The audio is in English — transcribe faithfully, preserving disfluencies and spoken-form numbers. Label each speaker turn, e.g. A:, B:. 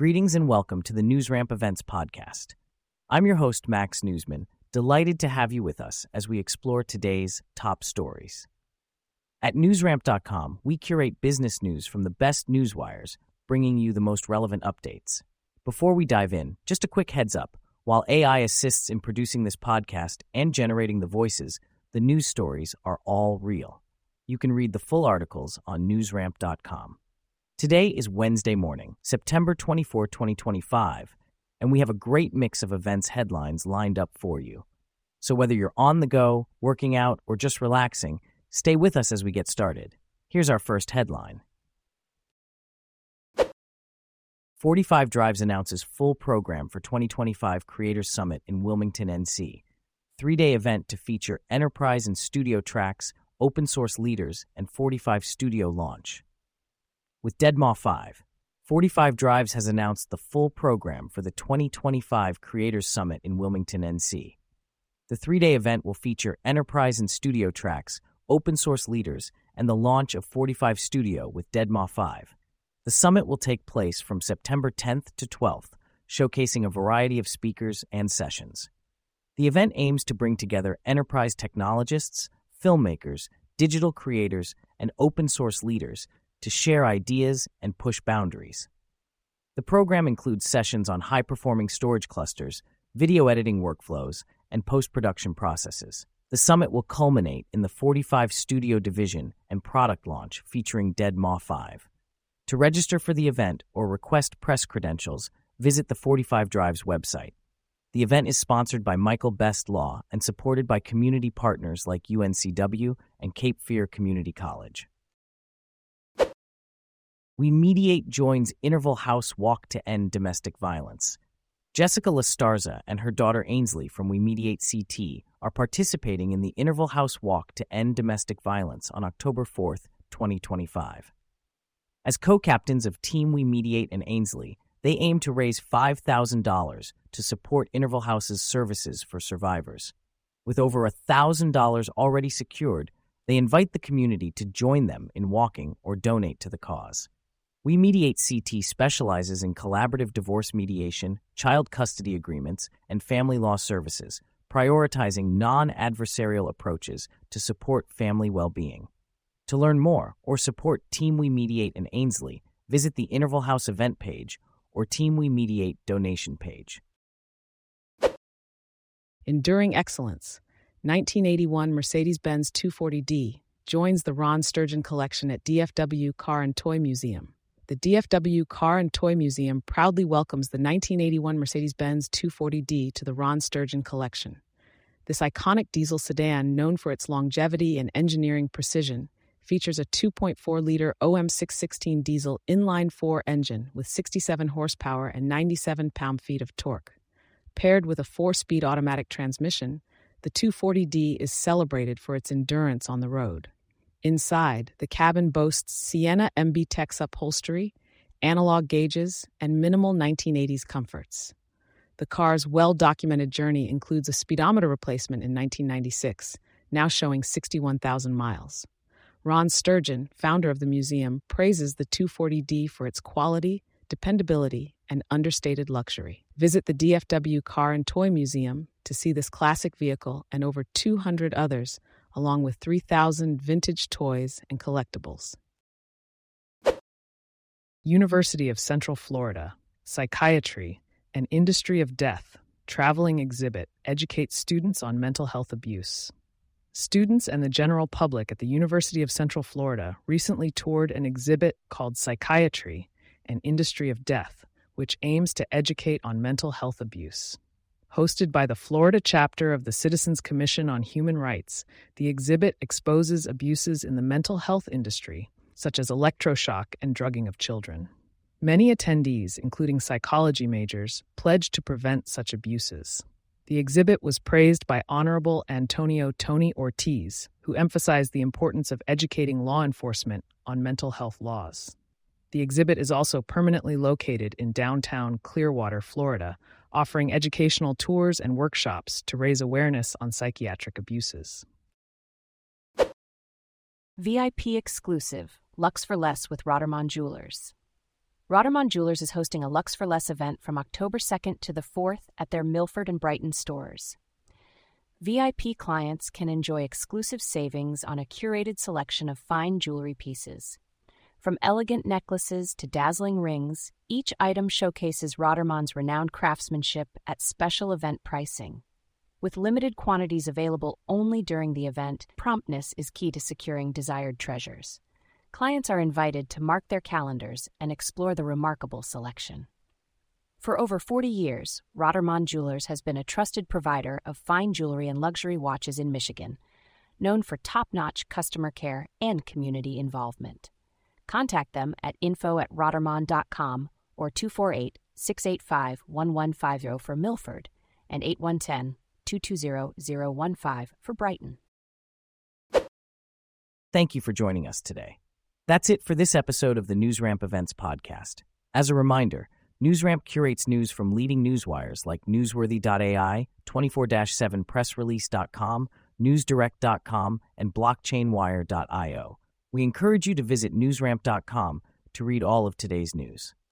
A: Greetings and welcome to the NewsRamp Events podcast. I'm your host, Max Newsman, delighted to have you with us as we explore today's top stories. At newsramp dot com, we curate business news from the best newswires, bringing you the most relevant updates. Before we dive in, just a quick heads up. While A I assists in producing this podcast and generating the voices, the news stories are all real. You can read the full articles on newsramp dot com. Today is Wednesday morning, September twenty-fourth, twenty twenty-five, and we have a great mix of events headlines lined up for you. So whether you're on the go, working out, or just relaxing, stay with us as we get started. Here's our first headline. forty-five Drives announces full program for twenty twenty-five Creators Summit in Wilmington, N C. Three-day event to feature enterprise and studio tracks, open source leaders, and forty-five studio launch. With deadmau five, forty-five Drives has announced the full program for the twenty twenty-five Creators Summit in Wilmington, N C. The three-day event will feature enterprise and studio tracks, open source leaders, and the launch of forty-five Studio with deadmau five. The summit will take place from September tenth to twelfth, showcasing a variety of speakers and sessions. The event aims to bring together enterprise technologists, filmmakers, digital creators, and open source leaders to share ideas and push boundaries. The program includes sessions on high-performing storage clusters, video editing workflows, and post-production processes. The summit will culminate in the forty-five Studio division and product launch featuring deadmau five. To register for the event or request press credentials, visit the forty-five Drives website. The event is sponsored by Michael Best Law and supported by community partners like U N C W and Cape Fear Community College. We Mediate joins Interval House Walk to End Domestic Violence. Jessica Lastarza and her daughter Ainsley from We Mediate C T are participating in the Interval House Walk to End Domestic Violence on October fourth, twenty twenty-five. As co-captains of Team We Mediate and Ainsley, they aim to raise five thousand dollars to support Interval House's services for survivors. With over one thousand dollars already secured, they invite the community to join them in walking or donate to the cause. We Mediate C T specializes in collaborative divorce mediation, child custody agreements, and family law services, prioritizing non-adversarial approaches to support family well-being. To learn more or support Team We Mediate and Ainsley, visit the Interval House event page or Team We Mediate donation page.
B: Enduring Excellence. nineteen eighty-one Mercedes-Benz two forty D joins the Ron Sturgeon collection at D F W Car and Toy Museum. The D F W Car and Toy Museum proudly welcomes the nineteen eighty-one Mercedes-Benz two forty D to the Ron Sturgeon collection. This iconic diesel sedan, known for its longevity and engineering precision, features a two point four liter O M six sixteen diesel inline-four engine with sixty-seven horsepower and ninety-seven pound-feet of torque. Paired with a four-speed automatic transmission, the two forty D is celebrated for its endurance on the road. Inside, the cabin boasts Sienna M B Tex upholstery, analog gauges, and minimal nineteen eighties comforts. The car's well-documented journey includes a speedometer replacement in nineteen ninety-six, now showing sixty-one thousand miles. Ron Sturgeon, founder of the museum, praises the two forty D for its quality, dependability, and understated luxury. Visit the D F W Car and Toy Museum to see this classic vehicle and over two hundred others, along with three thousand vintage toys and collectibles. University of Central Florida, Psychiatry, an Industry of Death, traveling exhibit educates students on mental health abuse. Students and the general public at the University of Central Florida recently toured an exhibit called Psychiatry, an Industry of Death, which aims to educate on mental health abuse. Hosted by the Florida chapter of the Citizens Commission on Human Rights, the exhibit exposes abuses in the mental health industry, such as electroshock and drugging of children. Many attendees, including psychology majors, pledged to prevent such abuses. The exhibit was praised by Honorable Antonio Tony Ortiz, who emphasized the importance of educating law enforcement on mental health laws. The exhibit is also permanently located in downtown Clearwater, Florida, offering educational tours and workshops to raise awareness on psychiatric abuses.
C: V I P exclusive, Lux for Less with Rotermond Jewelers.
B: Rotermond Jewelers is hosting a Lux for Less event from October second to the fourth at their Milford and Brighton stores. V I P clients can enjoy exclusive savings on a curated selection of fine jewelry pieces. From elegant necklaces to dazzling rings, each item showcases Rotermond's renowned craftsmanship at special event pricing. With limited quantities available only during the event, promptness is key to securing desired treasures. Clients are invited to mark their calendars and explore the remarkable selection. For over forty years, Rotermond Jewelers has been a trusted provider of fine jewelry and luxury watches in Michigan, known for top-notch customer care and community involvement. Contact them at info at rotermond dot com or two four eight, six eight five, one one five zero for Milford and eight one zero, two two zero, zero one five for Brighton.
A: Thank you for joining us today. That's it for this episode of the NewsRamp Events podcast. As a reminder, NewsRamp curates news from leading newswires like newsworthy dot A I, twenty-four seven press release dot com, news direct dot com, and blockchain wire dot io. We encourage you to visit newsramp dot com to read all of today's news.